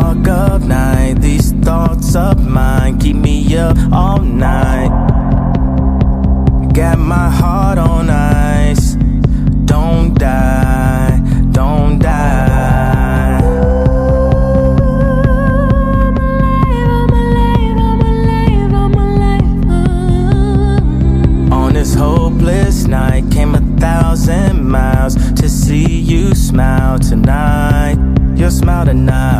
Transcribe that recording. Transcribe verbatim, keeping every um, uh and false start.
dark of night. These thoughts of mine keep me up all night. Got my heart on ice. Don't die, don't die. I'm alive, I'm alive, I'm alive, I'm alive. On this hopeless night came a thousand miles to see you smile tonight. Your smile tonight.